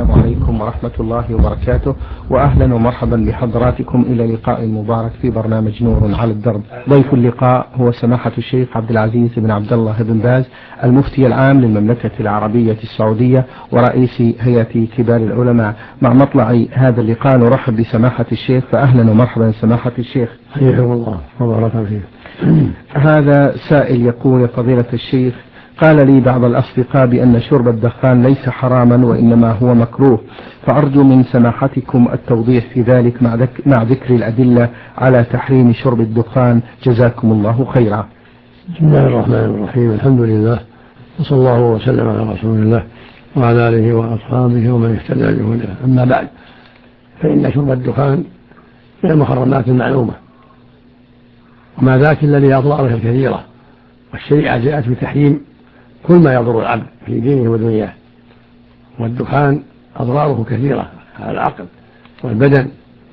السلام عليكم ورحمة الله وبركاته، وأهلا ومرحبا بحضراتكم إلى لقاء مبارك في برنامج نور على الدرب. ضيف اللقاء هو سماحة الشيخ عبد العزيز بن عبد الله بن باز، المفتي العام للمملكة العربية السعودية ورئيس هيئة كبار العلماء. مع مطلع هذا اللقاء نرحب بسماحة الشيخ، فأهلا ومرحبا سماحة الشيخ. حياكم الله وبارك فيه. هذا سائل يقول: فضيلة الشيخ، قال لي بعض الأصدقاء بأن شرب الدخان ليس حراما وإنما هو مكروه، فأرجو من سماحتكم التوضيح في ذلك مع ذكر الأدلة على تحريم شرب الدخان، جزاكم الله خيرا. بسم الله الرحمن الرحيم، الحمد لله وصلى الله وسلم على رسول الله وعلى آله وأصحابه ومن اهتدى بهداه. أما بعد، فإن شرب الدخان من المحرمات المعلومة، وما ذاك إلا لأضراره الكثيرة، والشريعة جاءت بتحريم كل ما يضر العبد في دينه ودنياه، والدخان أضراره كثيرة على العقل والبدن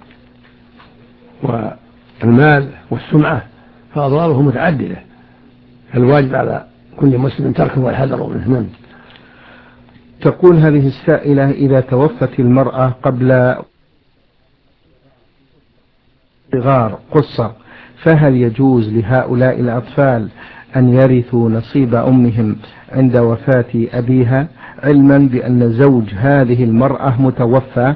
والمال والسمعة، فأضراره متعددة، فالواجب على كل مسلم تركه والحذر منه. تقول هذه السائلة: إذا توفت المرأة قبل صغار قصر، فهل يجوز لهؤلاء الأطفال أن يرثوا نصيب أمهم عند وفاة أبيها، علما بأن زوج هذه المرأة متوفى؟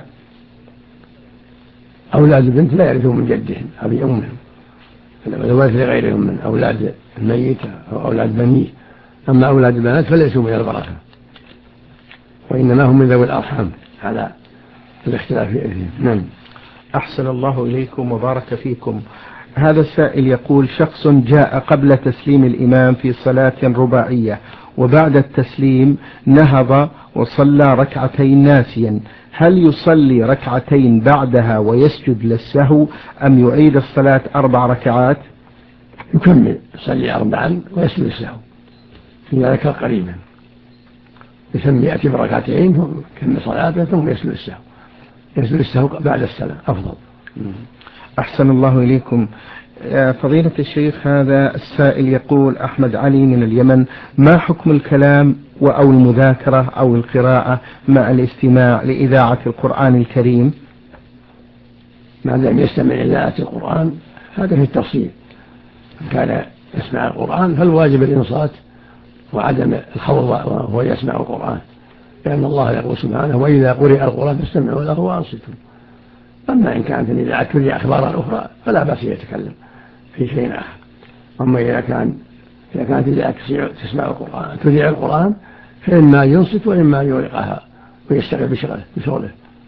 أولاد البنت لا يرثون من جدهم أبي أمهم، الوارث لغيرهم من أولاد الميت أو أولاد بنيه. أما أولاد البنات فليسوا من البركة، وإنما هم من ذوي الأرحام على الاختلاف فيهم. نعم. أحسن الله إليكم وبارك فيكم. هذا السائل يقول: شخص جاء قبل تسليم الإمام في صلاة رباعية، وبعد التسليم نهض وصلى ركعتين ناسيا، هل يصلي ركعتين بعدها ويسجد للسهو أم يعيد الصلاة 4 ركعات؟ يكمل، يصلي 4 ويسجد للسهو إذا ذكر قريبا، يأتي بركعتين ثم يكمل صلاته ثم يسجد للسهو. يسجد للسهو بعد السلام أفضل. أحسن الله إليكم. فضيلة الشيخ، هذا السائل يقول: أحمد علي من اليمن، ما حكم الكلام أو المذاكرة أو القراءة مع الاستماع لإذاعة القرآن الكريم؟ ما دام يستمع إلى آيات القرآن هذا في التفصيل. إن كان يسمع القرآن فالواجب الإنصات وعدم الخوض وهو يسمع القرآن، لأن الله يقول سبحانه: وإذا قرئ القرآن فاستمعوا له وأنصتوا. أما إن كانت الإذاعة تذيع أخبارا أخرى فلا بأس يتكلم في شيء آخر. أما إذا كانت الإذاعة تسمع القرآن تذيع القرآن فإما ينصت وإما يغلقها ويشتغل بشغله.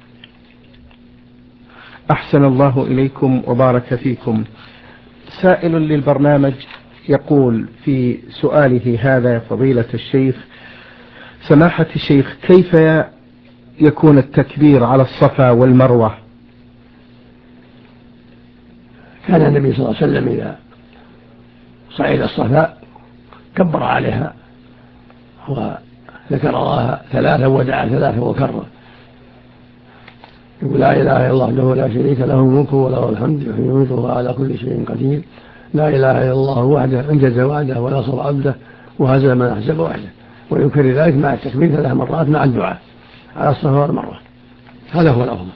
أحسن الله إليكم وبارك فيكم. سائل للبرنامج يقول في سؤاله هذا: يا فضيلة الشيخ، سماحة الشيخ، كيف يكون التكبير على الصفا والمروة؟ كان النبي صلى الله عليه وسلم إذا صعد الصفا كبر عليها وذكر الله 3 ودعا 3 وكرر، يقول: لا إله إلا الله وحده لا شريك له الملك وله الحمد يحيي ويميت وهو على كل شيء قدير، لا إله إلا الله وحده أنجز وعده ونصر عبده وهزم من أحزب وحده، ويكرر ذلك مع التكبير 3 مرات مع الدعاء على الصفا والمروة. هذا هو الأفضل.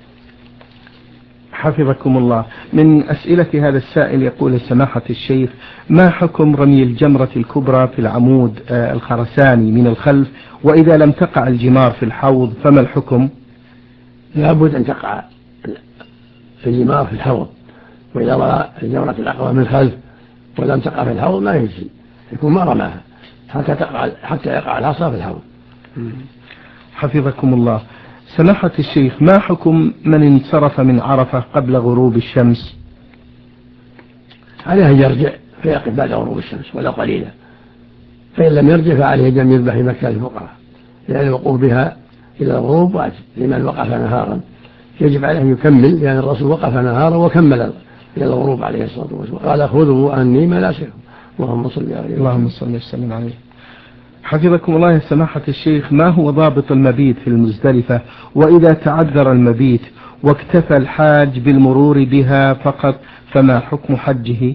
حفظكم الله. من أسئلة هذا السائل يقول: سماحة الشيخ، ما حكم رمي الجمرة الكبرى في العمود الخرساني من الخلف، وإذا لم تقع الجمار في الحوض فما الحكم؟ لابد أن تقع الجمار في الحوض، وإذا رأى الجمرة العقبة من الخلف ولم تقع في الحوض ما يجزي، يكون ما رماها حتى يقع العصا في الحوض. حفظكم الله. سماحة الشيخ، ما حكم من انصرف من عرفة قبل غروب الشمس؟ عليه أن يرجع فيقف بعد غروب الشمس ولا قليلا، فإن لم يرجع فعليه دم يذبح في مكة الفقراء، لأن الوقوف بها إلى الغروب واجب لمن وقف نهارا، يجب عليه أن يكمل، لأن الرسول وقف نهارا وكمل إلى الغروب عليه الصلاة والسلام، قال: خذوا عني مناسككم. اللهم صل عليه اللهم صل وسلم عليه. حفظكم الله. يا سماحة الشيخ، ما هو ضابط المبيت في المزدلفة، وإذا تعذر المبيت واكتفى الحاج بالمرور بها فقط فما حكم حجه؟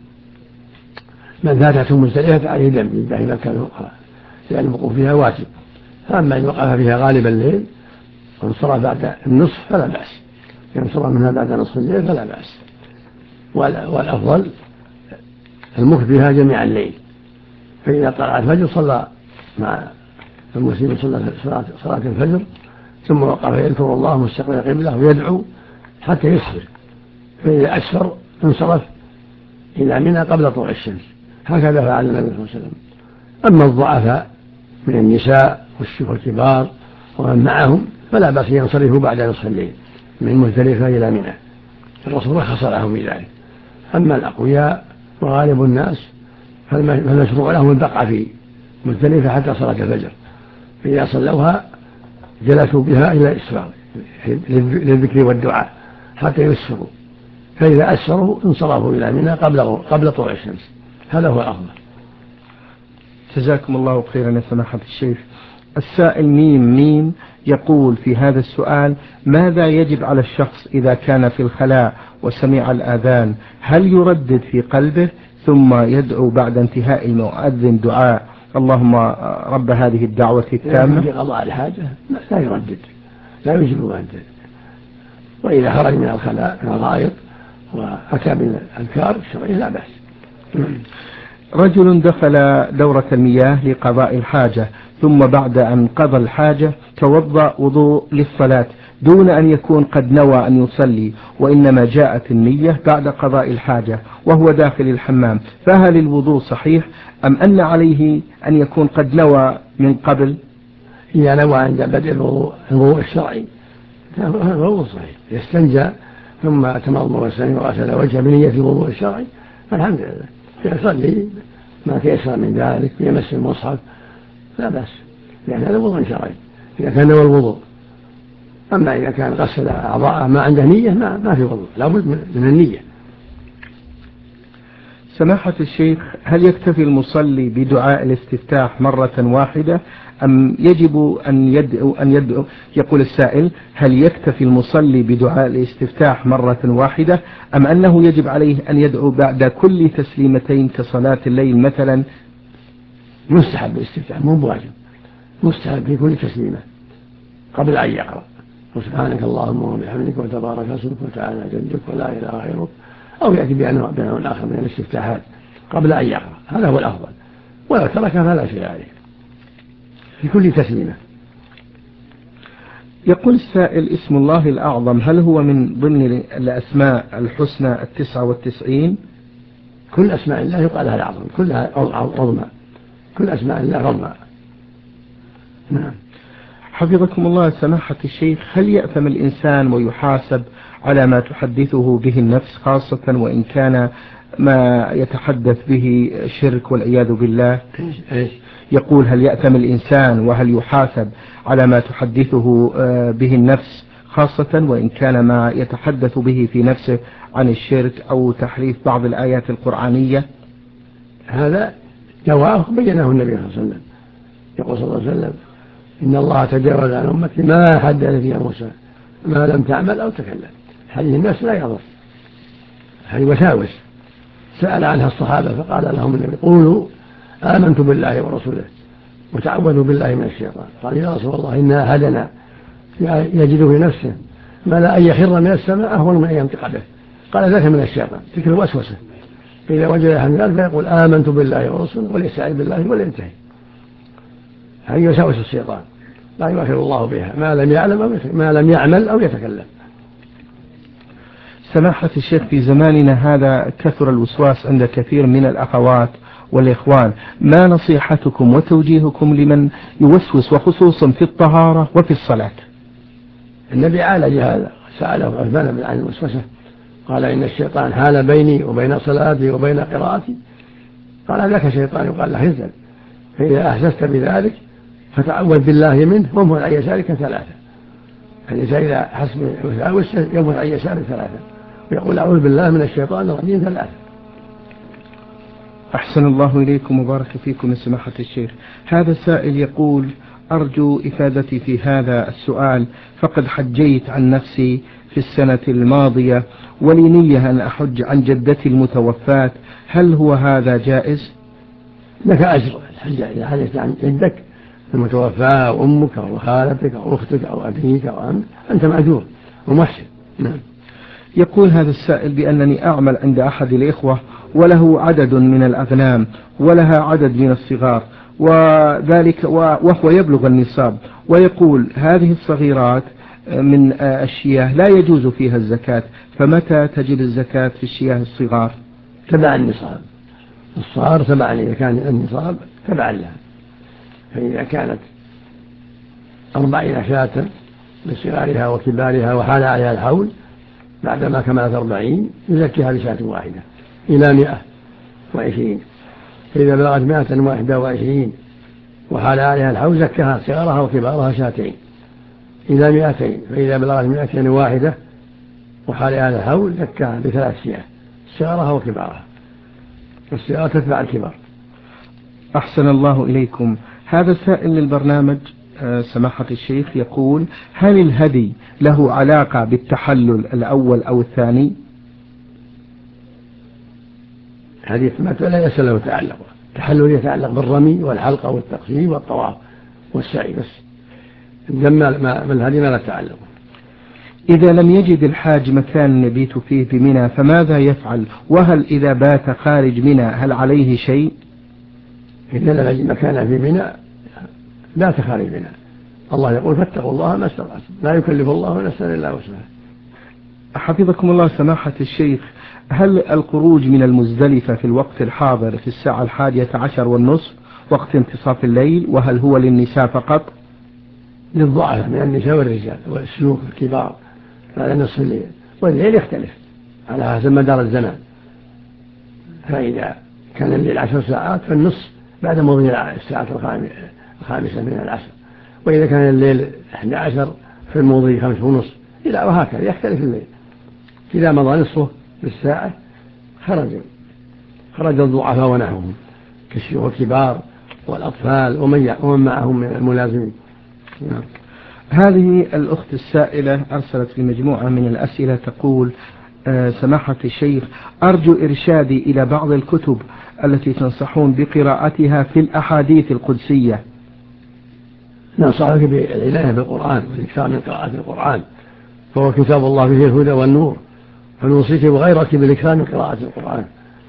من فاتته مزدلفة فعليه دم يذبح في مكة الفقراء، لأن الوقوف فيها واجب. أما إن وقف فيها غالب الليل وانصرف بعد النصف فلا بأس، إن انصرف منها بعد نصف الليل فلا بأس. والأفضل المكث بها جميع الليل، فإذا طلع الفجر صلى مع المسلم صلاة الفجر، ثم وقف يذكر الله مستقبل القبلة ويدعو حتى يصبر، فإذا أسفر انصرف إلى منى قبل طلوع الشمس. هكذا فعل النبي صلى الله عليه وسلم. أما الضعفاء من النساء والكبار ومن معهم فلا بأس ينصرفوا بعد نصف الليل من مزدلفة إلى منى، الرسول رخص لهم بذلك. أما الأقوياء وغالب الناس فالمشروع لهم البقاء في مزدلفة حتى صلاة الفجر، فإذا صلوها جلسوا بها إلى الإسفار للذكر والدعاء حتى يسفروا، فإذا أسفروا انصرفوا إلى منى قبل طلوع الشمس. هذا هو الأفضل. جزاكم الله خيرا يا سماحة الشيخ. السائل ميم يقول في هذا السؤال: ماذا يجب على الشخص إذا كان في الخلاء وسمع الآذان؟ هل يردد في قلبه ثم يدعو بعد انتهاء المؤذن دعاء اللهم رب هذه الدعوة التامة؟ في قضاء الحاجة لا يردد، لا يجب أن يردد. وإذا خرج من الخلاء من الغائط وأتى بالأذكار الشرعية لا بأس. رجل دخل دورة المياه لقضاء الحاجة، ثم بعد أن قضى الحاجة توضأ وضوء للصلاة دون أن يكون قد نوى أن يصلي، وإنما جاءت النية بعد قضاء الحاجة وهو داخل الحمام، فهل الوضوء صحيح أم أن عليه أن يكون قد نوى من قبل؟ إذا نوى عند بدء الوضوء الشرعي فهو صحيح، يستنجى ثم تمضمض ويستنجى وغسل وجهه بنية الوضوء الشرعي فالحمد لله، يصلي ما تيسر من ذلك، يمس المصحف لا بأس، لأن هذا وضوء شرعي إذا كان نوى الوضوء. أما إذا كان غسل أعضاءه ما عنده نية ما في وضوء، لابد من النية. سماحة الشيخ، هل يكتفي المصلي بدعاء الاستفتاح مرة واحدة أم يجب أن يدعو؟ يقول السائل: هل يكتفي المصلي بدعاء الاستفتاح مرة واحدة أم أنه يجب عليه أن يدعو بعد كل تسليمتين كصلاة الليل مثلا؟ مستحب الاستفتاح مو بواجب، مستحب في كل تسليمة قبل أن يقرأ وسبحانك اللهم وبحمدك وتبارك اسمك وتعالى جدك ولا إله غيرك، أو يأتي بأنواع آخر من الاستفتاحات قبل أن يقرأ، هذا هو الأفضل، ولو تركها فلا شيء عليه في كل تسليمة. يقول السائل: اسم الله الأعظم هل هو من ضمن الأسماء الحسنى 99؟ كل أسماء الله يقال لها الأعظم، كلها عظمى، كل أسماء الله عظمى. نعم. حفظكم الله سماحة الشيخ، هل يأثم الإنسان ويحاسب على ما تحدثه به النفس، خاصة وإن كان ما يتحدث به شرك والعياذ بالله؟ يقول: هل يأثم الإنسان وهل يحاسب على ما تحدثه به النفس، خاصة وإن كان ما يتحدث به في نفسه عن الشرك أو تحريف بعض الآيات القرآنية؟ هذا جواب بينه النبي صلى الله عليه وسلم، يقول صلى الله عليه وسلم: إن الله تجاوز عن أمتي ما حدث فيها موسى ما لم تعمل أو تكلم. حديث النفس لا يضر، هذه وساوس سأل عنها الصحابة فقال لهم النبي: قولوا آمنت بالله ورسوله وتعوذوا بالله من الشيطان. قال: يا رسول الله إنها هدنا، يجد في نفسه ما لا أن يخر من السماء أهون من أن ينطق به. قال: ذاك من الشيطان، تلك الوسوسة. فإذا وجد أحد ذلك فيقول آمنت بالله ورسوله وليستعذ بالله ولينتهي. هذه وساوس الشيطان لا يؤاخذ الله بها ما لم يعمل أو يتكلم. سماحة الشيخ، في زماننا هذا كثر الوسواس عند كثير من الأخوات والإخوان، ما نصيحتكم وتوجيهكم لمن يوسوس وخصوصا في الطهارة وفي الصلاة؟ النبي عالج هذا، سأله عثمان عن الوسوسة قال: إن الشيطان حال بيني وبين صلاتي وبين قراءتي. قال: ذاك شيطان يقال له انزل، فإذا أحسست بذلك فتعوذ بالله منه وامهل عن يسارك ثلاثة. الإنسان إذا حس بالوسواس يمهل عن يساره ثلاثة ويقول أعوذ بالله من الشيطان الرجيم ثلاثة. أحسن الله إليكم وبارك فيكم يا سماحة الشيخ. هذا سائل يقول: أرجو إفادتي في هذا السؤال، فقد حجيت عن نفسي في السنة الماضية ولي نية أن أحج عن جدتي المتوفاة، هل هو هذا جائز؟ لك أجر الحج إذا حجت عن جدك المتوفاة أو أمك أو خالتك أو أختك أو أبيك أو عمك أنت مأجور ومحسن. نعم. يقول هذا السائل بأنني أعمل عند أحد الإخوة وله عدد من الأغنام ولها عدد من الصغار وذلك وهو يبلغ النصاب، ويقول هذه الصغيرات من الشياه لا يجوز فيها الزكاة، فمتى تجب الزكاة في الشياه الصغار؟ تبع النصاب، الصغار تبع، إذا كان النصاب تبع لها، فإذا كانت 40 شاة لصغارها وكبارها وحال عليها الحول بعدما كملت 40 يزكيها بشاة واحدة إلى 120، فإذا بلغت 121 وحال عليها الحول زكاها صغارها وكبارها شاتين إلى 200، فإذا بلغت 201 وحال عليها الحول زكاها ب3 شياه صغارها وكبارها، والصغار تتبع الكبار. أحسن الله إليكم. هذا سائل للبرنامج سماحة الشيخ يقول هل الهدي له علاقة بالتحلل الأول أو الثاني؟ حديث لا ليس له تعلق، التحلل يتعلق بالرمي والحلقة والتقسيم والطواف والسعي بس، من الهدي ما لا تعلق. إذا لم يجد الحاج مكان يبيت فيه بمنى فماذا يفعل؟ وهل إذا بات خارج منى هل عليه شيء؟ إذا لم يجد مكان في منى بات خارج منى، الله يقول فاتقوا الله ما استطعتم لا يكلف الله نفسا إلا وسعها. حفظكم الله سماحة الشيخ، هل الخروج من المزدلفة في الوقت الحاضر في الساعة 11:30 وقت انتصاف الليل، وهل هو للنساء فقط؟ للضعف من النساء والرجال والسلوك الكبار بعد نصف الليل، والليل يختلف على حسب مدار الزمان، فإذا كان الليل 10 ساعات فالنصف بعد مضي الساعة الخامسة من العصر، وإذا كان الليل 11 فالمضي 5:30 إلى وهكذا يختلف الليل. إذا مضى نصفه بالساعة خرج الضعفاء ونحوهم كالشيوخ الكبار والأطفال ومن معهم من الملازمين. هذه الأخت السائلة أرسلت في مجموعة من الأسئلة تقول سماحة الشيخ أرجو إرشادي إلى بعض الكتب التي تنصحون بقراءتها في الأحاديث القدسية. ننصحك بالعناية بالقرآن والإكثار من قراءة القرآن، فهو كتاب الله فيه الهدى والنور، فنوصيك وغيرك بالإكثار من قراءة القرآن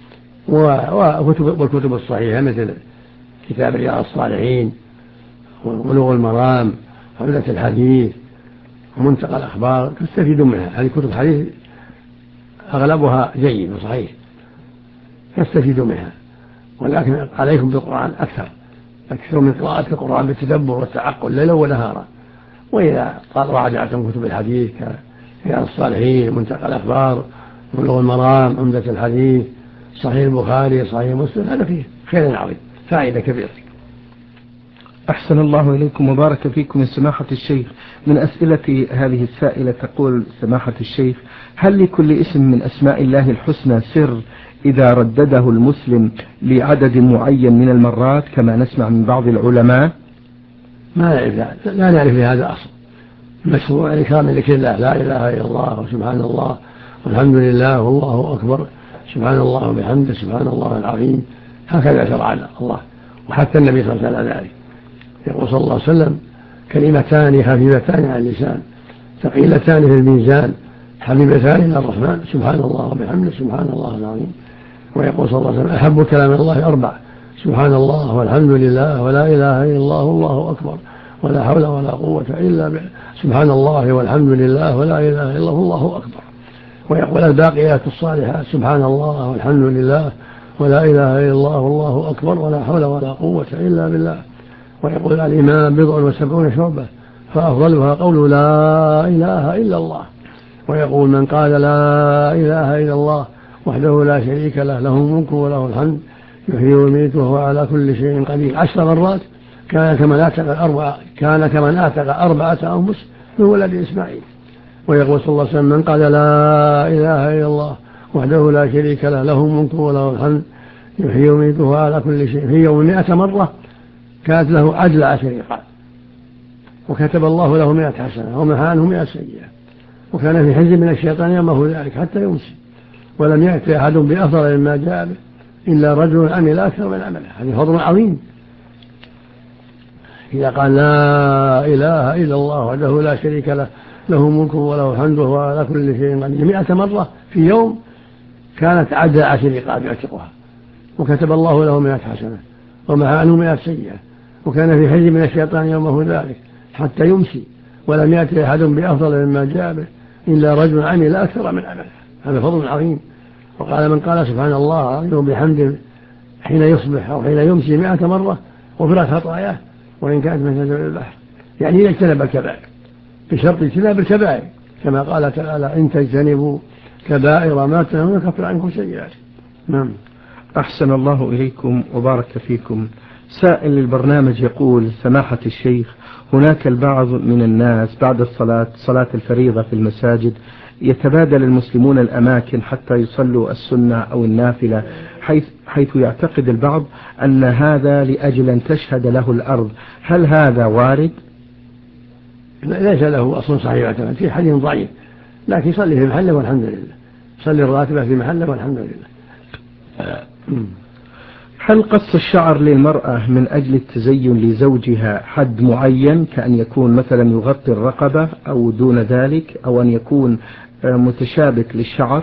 والكتب الصحيحة مثل كتاب رياض الصالحين وبلوغ المرام وعمدة الحديث ومنتقى الأخبار، تستفيد منها. هذه كتب حديث أغلبها جيد وصحيح تستفيد منها، ولكن عليكم بالقرآن أكثر من قراءة القرآن بالتدبر والتعقل ليلا ونهارا. وإذا راجعتم كتب الحديث كرياض الصالحين منتقى الأخبار بلوغ المرام عمدة الحديث صحيح البخاري صحيح مسلم هذا فيه خير عظيم فائدة كبيرة. أحسن الله إليكم وبارك فيكم يا سماحة الشيخ. من أسئلة هذه السائلة تقول سماحة الشيخ هل لكل اسم من أسماء الله الحسنى سر إذا ردده المسلم لعدد معين من المرات كما نسمع من بعض العلماء؟ لا نعرف لهذا أصل مشروع الإكرام لذكر الله لا إله إلا الله وسبحان الله والحمد لله والله أكبر سبحان الله وبحمده سبحان الله العظيم، هكذا شرع الله وحتى النبي صلى الله عليه وسلم ذلك. يقول صلى الله عليه وسلم كلمتان خفيفتان على اللسان ثقيلتان في الميزان حبيبتان إلى الرحمن سبحان الله وبحمده سبحان الله العظيم. ويقول صلى الله عليه وسلم أحب كلام الله 4 سبحان الله والحمد لله ولا إله إلا الله والله أكبر ولا حول ولا قوة إلا بالله سبحان الله والحمد لله ولا إله إلا الله والله أكبر. ويقول الباقيات الصالحات سبحان الله والحمد لله ولا إله إلا الله والله أكبر ولا حول ولا قوة إلا بالله. ويقول الإيمان 70 شعبة فأفضلها قول لا إله إلا الله. ويقول من قال لا إله إلا الله وحده لا شريك له له الملك وله الحمد يحيي ويميت وهو على كل شيء قدير 10 مرات كان كمن أعتق 4 أنفس من ولد إسماعيل. ويقول صلى الله عليه وسلم من قال لا إله إلا الله وحده لا شريك له له الملك وله الحمد يحيي ويميت وهو على كل شيء في يوم 100 مرة كانت له عدل 10 رقاب، وكتب الله له 100 حسنة ومحى عنه 100 سيئة، وكان في حزب من الشيطان يأمره ذلك حتى يمسي، ولم يأتي أحد بأفضل مما جاء به إلا رجل عمل أكثر من عمله. هذا فضل عظيم إذا قال لا إله إلا الله وحده لا شريك له له الملك وله الحمد وهو على كل شيء قدير 100 مرة في يوم كانت عدل 10 رقاب يعتقها، وكتب الله له 100 حسنة ومحى عنه 100 سيئة، وكان في حجر من الشيطان يومه ذلك حتى يمسي، ولم يأتي أحد بأفضل مما جاء به إلا رجل عمل أكثر من عمله. هذا فضل عظيم. وقال من قال سبحان الله وبحمده حين يصبح أو حين يمسي 100 مرة غفرت خطاياه وإن كانت مثل زبد البحر، يعني إذا اجتنب الكبائر بشرط اجتناب الكبائر، كما قال تعالى إن تجتنبوا كبائر ما تنهون يكفر عنكم سيئات. نعم. أحسن الله إليكم وبارك فيكم. سائل للبرنامج يقول: سماحة الشيخ، هناك البعض من الناس بعد صلاة الفريضة في المساجد يتبادل المسلمون الأماكن حتى يصلوا السنة أو النافلة، حيث يعتقد البعض أن هذا لأجل أن تشهد له الأرض. هل هذا وارد؟ ليس له أصل صحيح في حديث ضعيف، لكن يصلي في محله والحمد لله، يصلي الراتبة في محله والحمد لله. هل قص الشعر للمرأة من أجل التزين لزوجها حد معين، كأن يكون مثلا يغطي الرقبة أو دون ذلك، أو أن يكون متشابك للشعر؟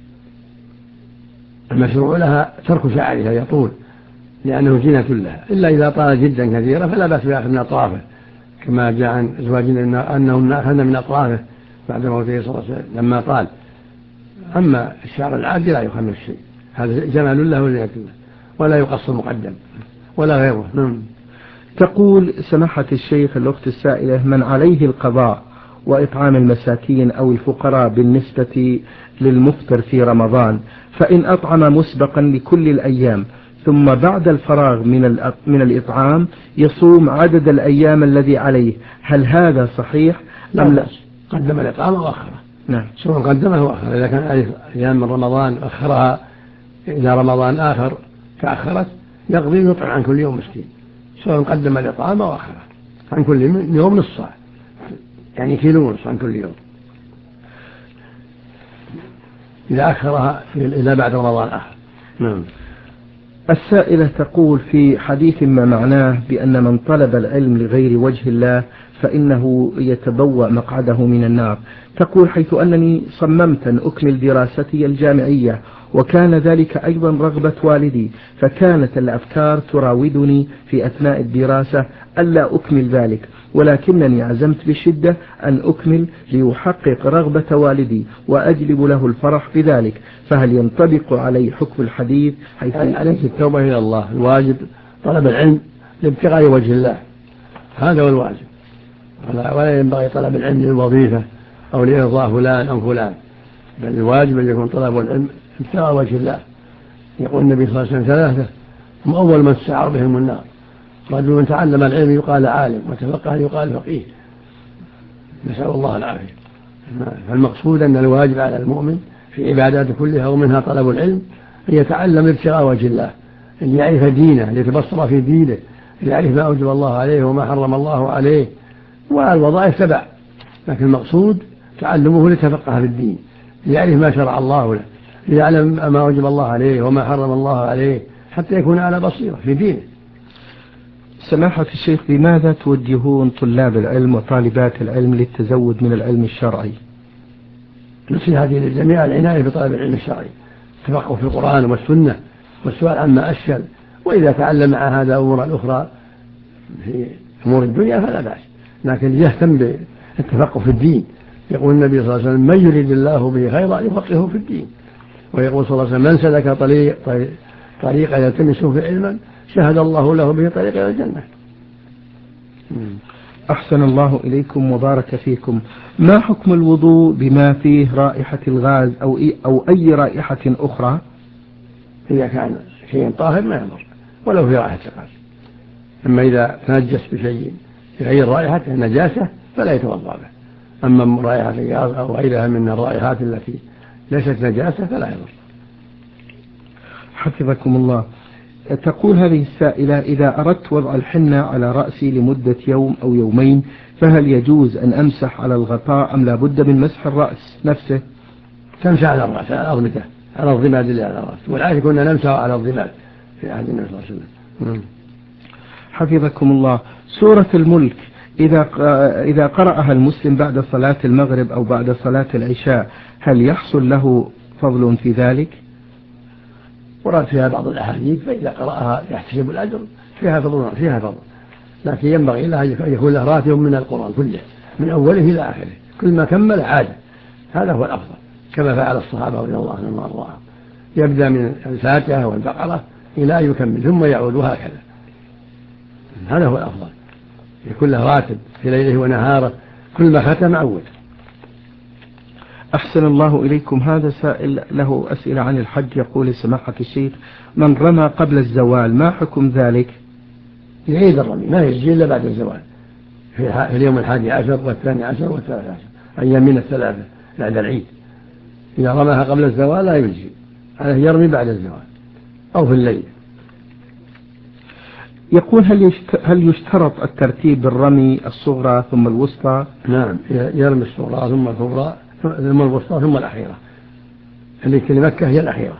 المشروع لها ترك شعرها يطول لأنه زينة لها، إلا إذا طال جدا كثيرا فلا بأس بأخذ من أطرافه، كما جاء عن أزواجنا أنهن أخذن من أطرافه بعد موته صلى الله عليه وسلم لما طال. أما الشعر العادي لا يخمس شيء، هذا جمال له وزينة له، ولا يقص مقدم ولا غيره. تقول سماحة الشيخ الأخت السائلة: من عليه القضاء وإطعام المساكين أو الفقراء بالنسبة للمفطر في رمضان، فإن أطعم مسبقا لكل الأيام ثم بعد الفراغ من الإطعام يصوم عدد الأيام الذي عليه، هل هذا صحيح أم لا؟ قدم الإطعام وأخره. نعم. سواء قدمه وأخره، إذا كان عليه أيام من رمضان أخرها إلى رمضان آخر تأخرت يقضي يطعم عن كل يوم مسكين، سواء قدم الإطعام وأخره عن كل يوم نصف صاع، يعني كيلو ونصف عن كل يوم، إذا أخرها إلى بعد رمضان آخر. نعم. السائلة تقول: في حديث ما معناه بأن من طلب العلم لغير وجه الله فإنه يتبوأ مقعده من النار. تقول: حيث أنني صممت أن أكمل دراستي الجامعية وكان ذلك أيضا رغبة والدي، فكانت الأفكار تراودني في أثناء الدراسة ألا أكمل ذلك، ولكنني عزمت بشدة أن أكمل ليحقق رغبة والدي وأجلب له الفرح بذلك، فهل ينطبق علي حكم الحديث؟ عليك التوبة إلى الله. الواجب طلب العلم لابتغاء وجه الله، هذا هو الواجب، ولا ينبغي طلب العلم للوظيفة أو لإرضاء فلان أو فلان، بل الواجب أن يكون طلب العلم ابتغاء وجه الله. يقول النبي صلى الله عليه وسلم 3 هم أول من تسعر بهم النار: رجل تعلم العلم يقال عالم، وتفقه يقال فقيه. نسأل الله العافية. فالمقصود أن الواجب على المؤمن في عبادات كلها ومنها طلب العلم أن يتعلم ابتغاء وجه الله، أن يعرف دينه، ليتبصر في دينه، يعرف ما أوجب الله عليه وما حرم الله عليه، والوظائف تبع، لكن المقصود تعلمه ليتفقه في الدين، ليعرف ما شرع الله له، ليعلم ما أوجب الله عليه وما حرم الله عليه، حتى يكون على بصيرة في دينه. سماحة الشيخ، لماذا توجهون طلاب العلم وطالبات العلم للتزود من العلم الشرعي؟ نصيحتي للجميع العناية بطلب العلم الشرعي، التفقه في القرآن والسنة والسؤال عما أشكل، وإذا تعلم مع هذا أمور أخرى في أمور الدنيا فلا بأس، لكن يهتم بالتفقه في الدين. يقول النبي صلى الله عليه وسلم: من يريد الله به خيرا يفقهه في الدين. ويقول صلى الله عليه وسلم: من سلك طريقا يلتمس في علما شهد الله له به طريقا إلى الجنة. أحسن الله إليكم وبارك فيكم. ما حكم الوضوء بما فيه رائحة الغاز أو أي رائحة أخرى؟ إذا كان شيء طاهر ما يضر ولو في رائحة الغاز، أما إذا تنجس بشيء غير رائحة النجاسة فلا يتوضأ به، أما رائحة الغاز أو غيرها من الرائحات التي ليست نجاسة فلا يضر. حفظكم الله. تقول هذه السائلة: إذا أردت وضع الحنة على رأسي لمدة يوم أو يومين فهل يجوز أن أمسح على الغطاء أم لا بد من مسح الرأس نفسه؟ تمسح على الرأس، على أضمته، على الضماد اللي على الرأس، والعادة كنا نمسح على الضماد في عهد النبي صلى الله عليه وسلم. حفظكم الله. سورة الملك إذا قرأها المسلم بعد صلاة المغرب أو بعد صلاة العشاء هل يحصل له فضل في ذلك؟ ورد فيها بعض الأحاديث فإذا قرأها يحتسب الأجر فيها فضل، لكن ينبغي له أن يكون له راتب من القرآن كله من أوله إلى آخره، كل ما كمل عاد، هذا هو الأفضل كما فعل الصحابة رضي الله عنهم وأرضاهم، يبدأ من الفاتحة والبقرة إلى أن يكمل ثم يعود هكذا، هذا هو الأفضل، يكون له راتب في ليله ونهاره كل ما ختم عود. أحسن الله إليكم. هذا سائل له أسئلة عن الحج، يقول سماحة الشيخ: من رمى قبل الزوال ما حكم ذلك؟ يعيد الرمي، ما يجزي إلا بعد الزوال في اليوم 11 و12 و13 أيام من الثلاثة بعد العيد. إذا رماها قبل الزوال لا يجزي، عليه يرمي بعد الزوال أو في الليل. يقول: هل يشترط الترتيب بالرمي الصغرى ثم الوسطى؟ نعم، يرمي الصغرى ثم الكبرى ثم الوسطى ثم الأخيرة، اللي في مكة هي الأخيرة.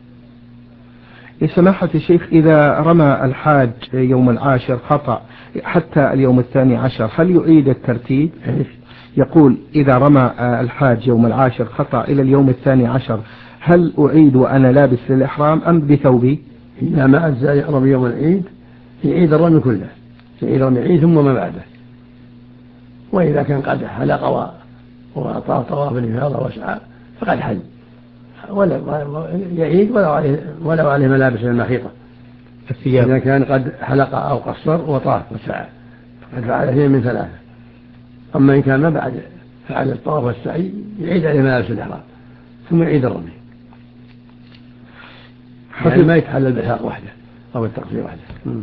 لسماحة الشيخ، إذا رمى الحاج يوم 10 خطأ حتى اليوم 12 هل يعيد الترتيب؟ يقول: إذا رمى الحاج يوم 10 خطأ إلى اليوم 12 هل أعيد وأنا لابس للإحرام أم بثوبي؟ إذا ما أجزى رمي يوم العيد يعيد الرمي كله، يعيد رمي العيد ثم ما بعده. وإذا كان قد حلق وطاف طواف الإفاضة وسعى فقد حج، ولا يعيد ولا عليه ملابس المخيطة. إذا كان قد حلق أو قصر وطاف وسعى فقد فعل شيء من ثلاثة. أما إن كان ما بعد فعل الطواف والسعي يعيد عليه ملابس الإحرام ثم يعيد الرمي، يعني ما يتحلل بالحلق وحده أو التقصير وحده.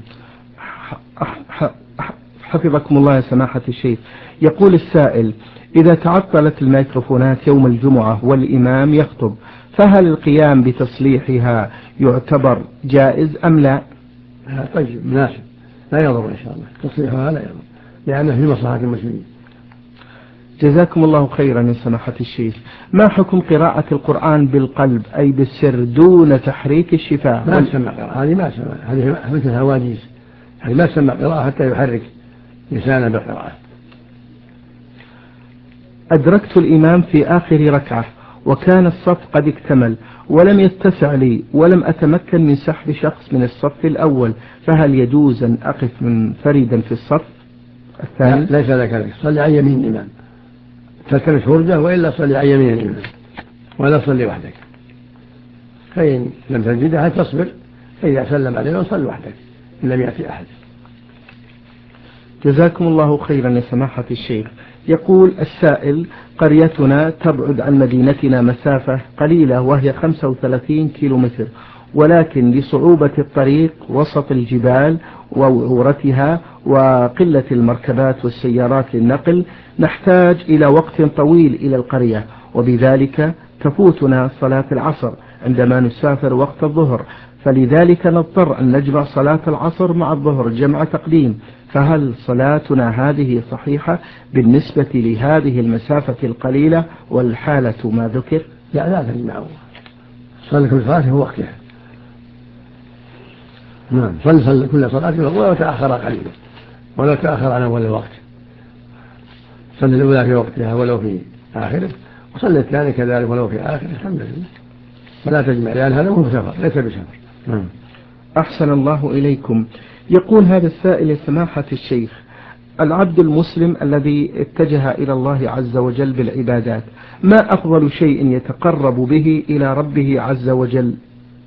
حفظكم الله يا سماحة الشيخ. يقول السائل: إذا تعطلت الميكروفونات يوم الجمعة والإمام يخطب فهل القيام بتصليحها يعتبر جائز أم لا؟ طيب، مناسب، لا يضر إن شاء الله، تصليحها لا يضر لأنه في مصلحة المسلمين. جزاكم الله خيرا يا سماحة الشيخ. ما حكم قراءة القرآن بالقلب أي بالسر دون تحريك الشفاه؟ ما تسمى قراءة، هذه ما تسمى، هذه مثل هواجيز، هذه ما تسمى قراءة حتى يحرك لسانه بالقراءة. أدركت الإمام في آخر ركعة وكان الصف قد اكتمل ولم يتسع لي ولم أتمكن من سحب شخص من الصف الأول، فهل يجوز أن أقف منفردا في الصف الثاني؟ ليس لك، صلي عن يمين الإمام، تلتمس فرجة، وإلا صلي عن يمين الإمام ولا صلي وحدك، فإن لم تجدها تصبر، فإذا سلم عليه صلي وحدك إن لم يأتي أحد. جزاكم الله خيرا يا سماحة الشيخ. يقول السائل: قريتنا تبعد عن مدينتنا مسافة قليلة وهي 35 كيلومتر، ولكن لصعوبة الطريق وسط الجبال ووعورتها وقلة المركبات والسيارات للنقل نحتاج إلى وقت طويل إلى القرية، وبذلك تفوتنا صلاة العصر عندما نسافر وقت الظهر، فلذلك نضطر أن نجمع صلاة العصر مع الظهر جمع تقديم، فهل صلاتنا هذه صحيحة بالنسبة لهذه المسافة القليلة والحالة ما ذكر؟ لا تجمعوا، صلي كل صلاة في وقتها. نعم، صلي كل صلاة ولو تأخر قليلا، ولو تأخر عن أول الوقت، صلي الأولى في وقتها ولو في آخره، وصلي الثاني كذلك ولو في آخره، الحمد لله، ولا تجمع لأن هذا مو سفر، ليس بسفر. أحسن الله إليكم. يقول هذا السائل يا سماحة الشيخ: العبد المسلم الذي اتجه إلى الله عز وجل بالعبادات ما أفضل شيء يتقرب به إلى ربه عز وجل؟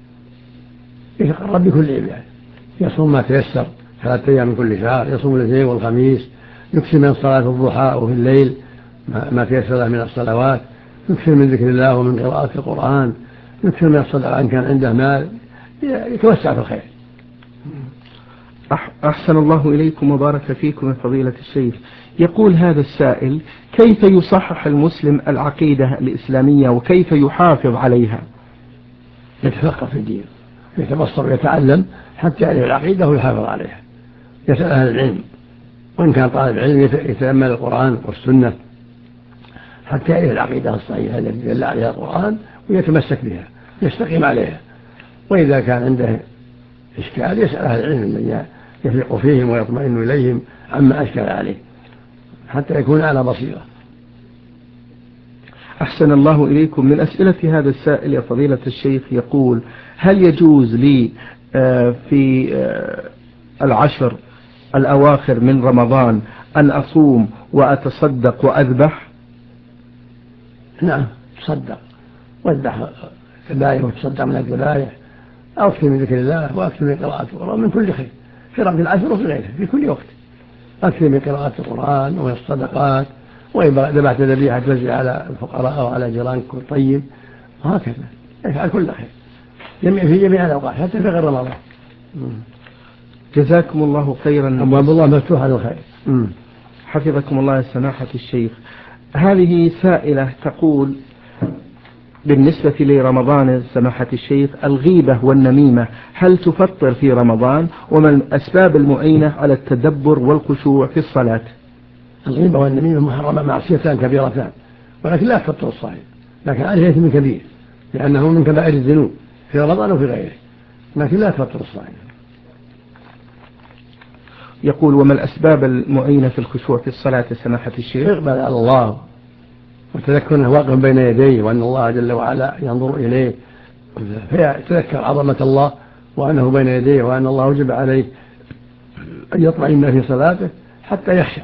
يتقرب بكل عبادة، يصوم ما تيسر 3 أيام من كل شهر، يصوم الاثنين والخميس، يكثر من صلاة الضحى وفي الليل ما تيسر من الصلوات، يكثر من ذكر الله ومن قراءة القرآن، يكثر من الصدقة إن كان عنده مال، يتوسع في الخير. أحسن الله إليكم وبارك فيكم يا فضيلة الشيخ. يقول هذا السائل: كيف يصحح المسلم العقيدة الإسلامية وكيف يحافظ عليها؟ يتفقه في الدين، يتبصر ويتعلم حتى يعرف العقيدة ويحافظ عليها، يسأل أهل العلم، وإن كان طالب علم يتأمل القرآن والسنة حتى يعرف العقيدة الصحيحة التي دل عليها القرآن ويتمسك بها، يستقيم عليها. وإذا كان عنده إشكال يسأل أهل العلم يثق فيهم ويطمئن إليهم عما أشكل عليه حتى يكون على بصيرة. أحسن الله إليكم. من أسئلة هذا السائل يا فضيلة الشيخ يقول: هل يجوز لي في العشر الأواخر من رمضان أن أصوم وأتصدق وأذبح؟ نعم، تصدق واذبح ذبائح وتصدق من الذبائح، أو أكثر من ذكر الله وأكثر من قراءة القرآن من كل خير في رمضان العشر وفي غيره في كل وقت، أكثر من قراءة القرآن ومن الصدقات، وإذا ذبحت ذبيحة توزع على الفقراء أو على جيرانك طيب، وهكذا يفعل كل خير في جميع الأوقات حتى في غير رمضان. جزاكم الله خيرا. أبواب الله مفتوحة للخير. حفظكم الله يا سماحة الشيخ. هذه سائلة تقول: بالنسبة لرمضان سماحة الشيخ، الغيبة والنميمة هل تفطر في رمضان؟ وما الأسباب المعينة على التدبر والخشوع في الصلاة؟ الغيبة والنميمة محرمة معصيتان كبيرتان، ولكن لا تفطر الصائم، لكن عليه إثم كبير لأنه من كبائر الذنوب في رمضان وفي غيره، لكن لا تفطر الصائم. يقول: وما الأسباب المعينة في الخشوع في الصلاة سماحة الشيخ؟ إقبال على الله وتذكر أنه واقف بين يديه وأن الله جل وعلا ينظر إليه، فيتذكر عظمة الله وأنه بين يديه وأن الله وجب عليه أن يطمئن في صلاته حتى يخشى.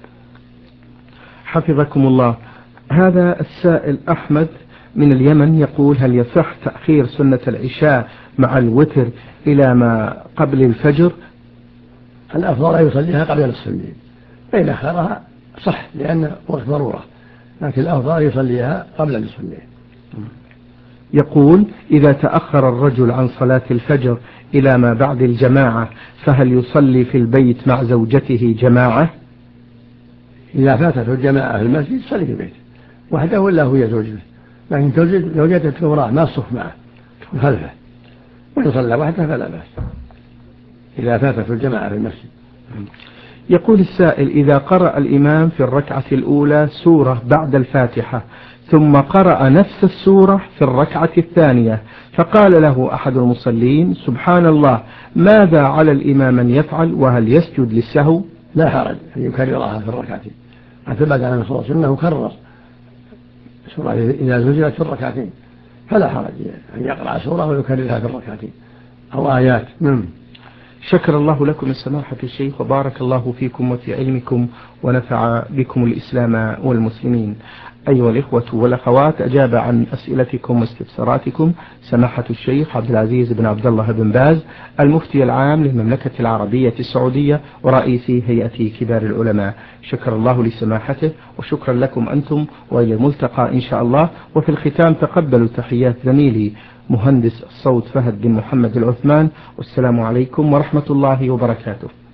حفظكم الله. هذا السائل أحمد من اليمن يقول: هل يصح تأخير سنة العشاء مع الوتر إلى ما قبل الفجر؟ الأفضل أن يصليها قبل نصف الليل، فإن أخرها صح لأن وقت ضرورة، لكن الأفضل أن يصليها قبل نصف الليل. يقول: إذا تأخر الرجل عن صلاة الفجر إلى ما بعد الجماعة فهل يصلي في البيت مع زوجته جماعة؟ إذا فاتته الجماعة في المسجد يصلي في البيت وحده ولا هو زوجته، لكن زوجته تكون راح ما الصف معه تكون خلفه، وإن صلى وحده فلا بأس إذا فاتته الجماعة في المسجد. يقول السائل: إذا قرأ الإمام في الركعة الأولى سورة بعد الفاتحة ثم قرأ نفس السورة في الركعة الثانية، فقال له أحد المصلين: سبحان الله، ماذا على الإمام أن يفعل؟ وهل يسجد للسهو؟ لا حرج أن يكررها في الركعتين، ثبت عن النبي صلى الله عليه وسلم أنه كرر سورة إذا زجرت في الركعتين، فلا حرج أن يقرأ سورة ويكررها في الركعتين أو آيات. شكر الله لكم السماحة الشيخ، وبارك الله فيكم وفي علمكم، ونفع بكم الإسلام والمسلمين. أيها الإخوة والأخوات، أجاب عن أسئلتكم واستفساراتكم سماحة الشيخ عبد العزيز بن عبد الله بن باز، المفتي العام للمملكة العربية السعودية ورئيس هيئة كبار العلماء. شكر الله لسماحته، وشكرا لكم أنتم، وإلى الملتقى إن شاء الله. وفي الختام تقبلوا تحيات زميلي مهندس الصوت فهد بن محمد العثمان، والسلام عليكم ورحمة الله وبركاته.